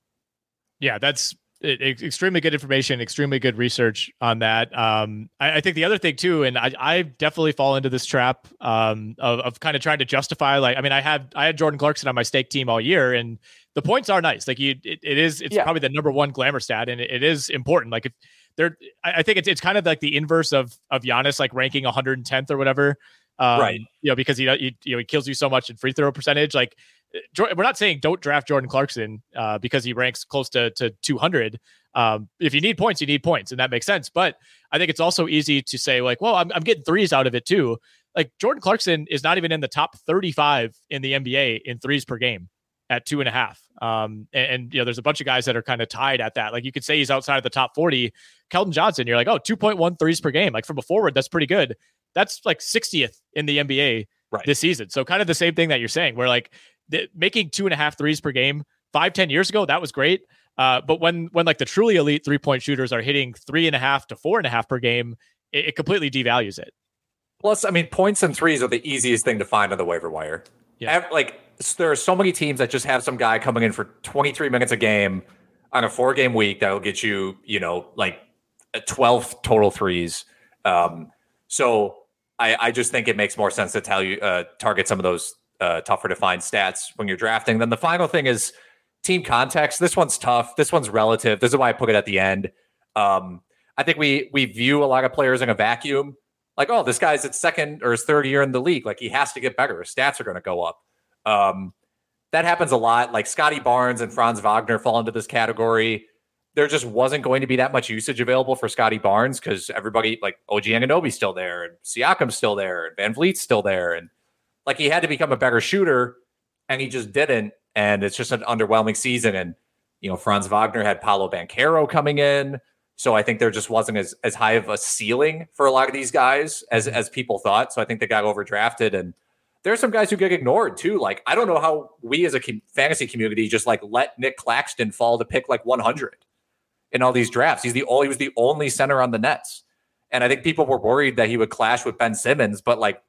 Yeah, that's it, it, extremely good information, extremely good research on that. Um, I, I think the other thing too, and I, I definitely fall into this trap um, of, of kind of trying to justify. Like, I mean, I had I had Jordan Clarkson on my stake team all year, and the points are nice. Like, you, it, it is, it's yeah. probably the number one glamour stat, and it, it is important. Like, if they're, I, I think it's it's kind of like the inverse of of Giannis, like ranking one hundred tenth or whatever, um, right? You know, because he, he you know he kills you so much in free throw percentage, like. We're not saying don't draft Jordan Clarkson uh, because he ranks close to, to two hundred. Um, if you need points, you need points, and that makes sense. But I think it's also easy to say, like, well, I'm, I'm getting threes out of it too. Like Jordan Clarkson is not even in the top thirty-five in the N B A in threes per game at two and a half. Um, and, and you know, there's a bunch of guys that are kind of tied at that. Like you could say he's outside of the top forty. Keldon Johnson, you're like, oh, two point one threes per game. Like from a forward, that's pretty good. That's like sixtieth in the N B A right. this season. So kind of the same thing that you're saying, where like. The, making two and a half threes per game five, ten years ago, that was great. Uh, but when, when like the truly elite three point shooters are hitting three and a half to four and a half per game, it, it completely devalues it. Plus, I mean, points and threes are the easiest thing to find on the waiver wire. Yeah. Like there are so many teams that just have some guy coming in for twenty-three minutes a game on a four game week that will get you, you know, like twelve total threes. Um, so I, I just think it makes more sense to tell you, uh, target some of those Uh, tougher to find stats when you're drafting. Then the final thing is team context. This one's tough. This one's relative. This is why I put it at the end. Um, I think we we view a lot of players in a vacuum. Like, oh, this guy's at second or his third year in the league. Like he has to get better. His stats are going to go up. Um, that happens a lot. Like Scotty Barnes and Franz Wagner fall into this category. There just wasn't going to be that much usage available for Scotty Barnes because everybody, like O G Anunoby's still there and Siakam's still there and Van Vliet's still there. And like he had to become a better shooter and he just didn't. And it's just an underwhelming season. And, you know, Franz Wagner had Paolo Banchero coming in. So I think there just wasn't as, as high of a ceiling for a lot of these guys as, as people thought. So I think they got overdrafted. And there's some guys who get ignored too. Like, I don't know how we as a com- fantasy community just like let Nick Claxton fall to pick like one hundred in all these drafts. He's the only, he was the only center on the Nets. And I think people were worried that he would clash with Ben Simmons, but like,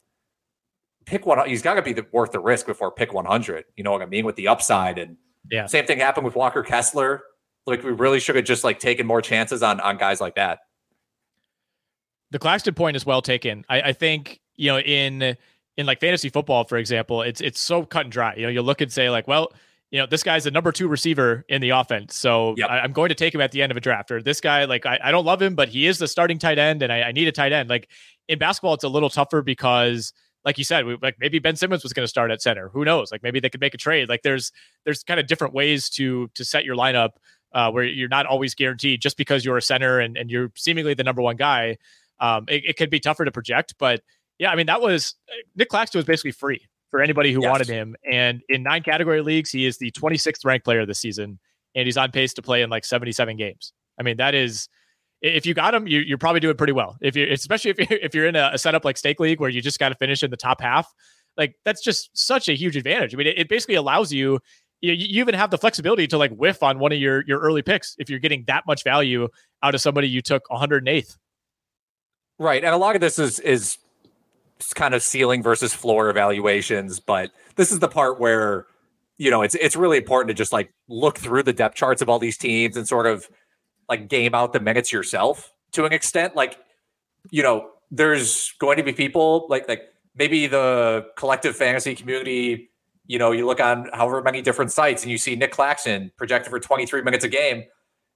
pick one. He's got to be the, worth the risk before pick one hundred. You know what I mean? With the upside. And yeah, same thing happened with Walker Kessler. Like we really should have just like taken more chances on, on guys like that. The Claxton point is well taken. I, I think, you know, in, in like fantasy football, for example, it's, it's so cut and dry. You know, you look and say like, well, you know, this guy's the number two receiver in the offense. So yep. I, I'm going to take him at the end of a draft. Or this guy, like, I, I don't love him, but he is the starting tight end and I, I need a tight end. Like in basketball, it's a little tougher because like you said, we, like maybe Ben Simmons was going to start at center. Who knows? Like maybe they could make a trade. Like there's there's kind of different ways to to set your lineup uh, where you're not always guaranteed just because you're a center and, and you're seemingly the number one guy. Um, it, it could be tougher to project. But yeah, I mean, that was Nick Claxton was basically free for anybody who yes. wanted him. And in nine category leagues, he is the twenty-sixth ranked player this season. And he's on pace to play in like seventy-seven games. I mean, that is... If you got him, you, you're probably doing pretty well. If you, especially if you're if you're in a, a setup like Stake League where you just got to finish in the top half, like that's just such a huge advantage. I mean, it, it basically allows you, you, you even have the flexibility to like whiff on one of your your early picks if you're getting that much value out of somebody you took one hundred eighth. Right, and a lot of this is is kind of ceiling versus floor evaluations, but this is the part where you know it's it's really important to just like look through the depth charts of all these teams and sort of like game out the minutes yourself to an extent. Like, you know, there's going to be people like, like maybe the collective fantasy community, you know, you look on however many different sites and you see Nick Claxton projected for twenty-three minutes a game.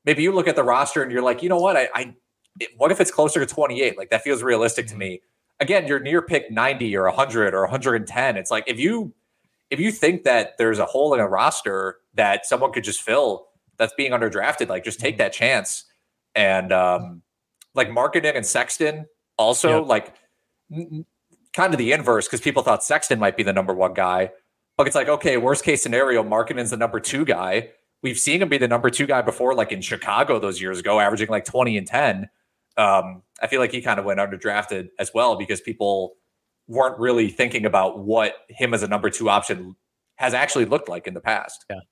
maybe you look at the roster and you're like, you know what, I, I it, what if it's closer to twenty-eight? Like that feels realistic to me. Again, you're near pick ninety or one hundred or one hundred ten. It's like if you if you think that there's a hole in a roster that someone could just fill that's being underdrafted, like just take that chance. And um, like Markkanen and Sexton also yep. like n- kind of the inverse because people thought Sexton might be the number one guy. But it's like, okay, worst case scenario, Markkanen's the number two guy. We've seen him be the number two guy before, like in Chicago those years ago, averaging like twenty and ten. Um, I feel like he kind of went underdrafted as well because people weren't really thinking about what him as a number two option has actually looked like in the past. Yeah.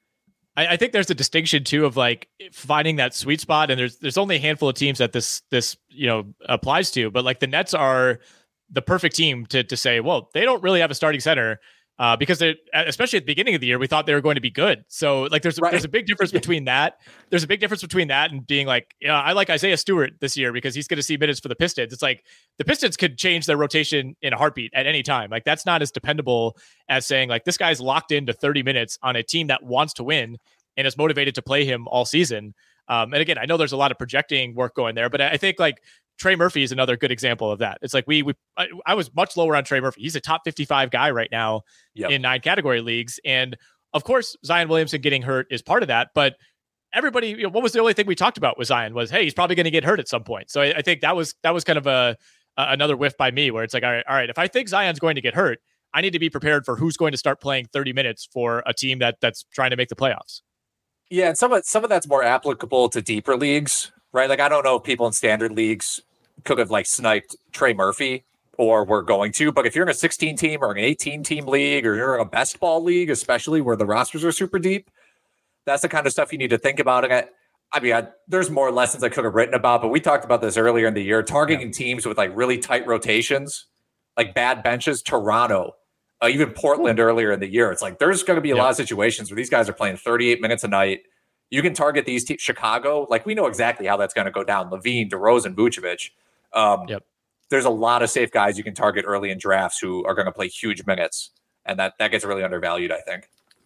I, I think there's a distinction too of like finding that sweet spot. And there's, there's only a handful of teams that this, this, you know, applies to, but like the Nets are the perfect team to, to say, well, they don't really have a starting center. Uh, because they, especially at the beginning of the year, we thought they were going to be good. So like, there's right. there's a big difference between that. There's a big difference between that and being like, you know, I like Isaiah Stewart this year because he's going to see minutes for the Pistons. It's like the Pistons could change their rotation in a heartbeat at any time. Like that's not as dependable as saying like this guy's locked into thirty minutes on a team that wants to win and is motivated to play him all season. Um, and again, I know there's a lot of projecting work going there, but I think like Trey Murphy is another good example of that. It's like we, we I, I was much lower on Trey Murphy. He's a top fifty-five guy right now yep. in nine category leagues. And of course, Zion Williamson getting hurt is part of that. But everybody, you know, what was the only thing we talked about with Zion was, hey, he's probably going to get hurt at some point. So I, I think that was that was kind of a, a another whiff by me where it's like, all right, all right, if I think Zion's going to get hurt, I need to be prepared for who's going to start playing thirty minutes for a team that that's trying to make the playoffs. Yeah, and some of some of that's more applicable to deeper leagues, right? Like I don't know if people in standard leagues could have like sniped Trey Murphy or were going to, but if you're in a sixteen team or an eighteen team league or you're in a best ball league, especially where the rosters are super deep, that's the kind of stuff you need to think about. And I, I mean, I, there's more lessons I could have written about, but we talked about this earlier in the year, targeting yeah. teams with like really tight rotations, like bad benches, Toronto, uh, even Portland earlier in the year. It's like, there's going to be a yeah. lot of situations where these guys are playing thirty-eight minutes a night. You can target these teams. Chicago, like we know exactly how that's going to go down. Levine, DeRozan, Vucevic. Um, yep. There's a lot of safe guys you can target early in drafts who are going to play huge minutes, and that that gets really undervalued, I think.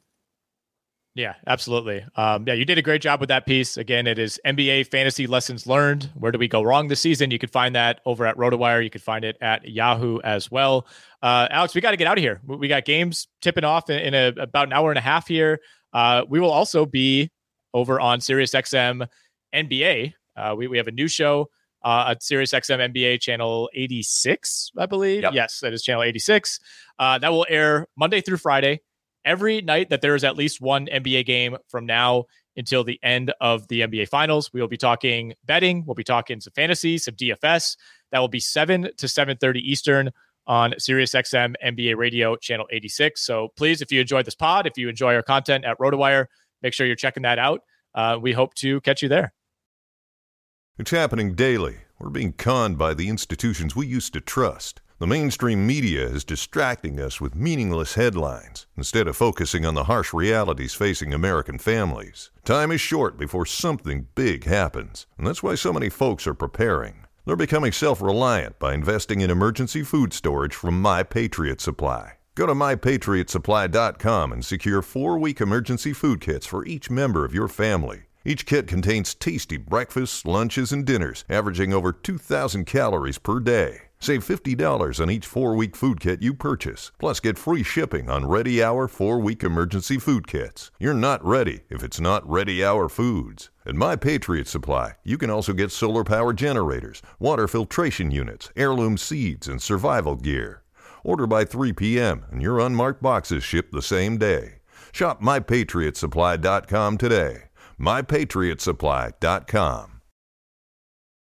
Yeah, absolutely. Um, yeah, you did a great job with that piece. Again, it is N B A Fantasy Lessons Learned. Where do we go wrong this season? You can find that over at RotoWire. You can find it at Yahoo as well. Uh, Alex, we got to get out of here. We got games tipping off in, in a, about an hour and a half here. Uh, we will also be over on SiriusXM N B A. Uh, we, we have a new show uh, at SiriusXM N B A channel eighty-six, I believe. Yep. Yes, that is channel eighty-six. Uh, that will air Monday through Friday. Every night that there is at least one N B A game from now until the end of the N B A Finals. We will be talking betting. We'll be talking some fantasy, some D F S. That will be seven to seven thirty Eastern on SiriusXM N B A Radio channel eighty-six. So please, if you enjoyed this pod, if you enjoy our content at RotoWire, make sure you're checking that out. Uh, we hope to catch you there. It's happening daily. We're being conned by the institutions we used to trust. The mainstream media is distracting us with meaningless headlines instead of focusing on the harsh realities facing American families. Time is short before something big happens, and that's why so many folks are preparing. They're becoming self-reliant by investing in emergency food storage from My Patriot Supply. Go to my patriot supply dot com and secure four-week emergency food kits for each member of your family. Each kit contains tasty breakfasts, lunches, and dinners, averaging over two thousand calories per day. Save fifty dollars on each four-week food kit you purchase. Plus, get free shipping on Ready Hour four-week emergency food kits. You're not ready if it's not Ready Hour Foods. At My Patriot Supply, you can also get solar power generators, water filtration units, heirloom seeds, and survival gear. Order by three p.m. and your unmarked boxes ship the same day. Shop my patriot supply dot com today. my patriot supply dot com.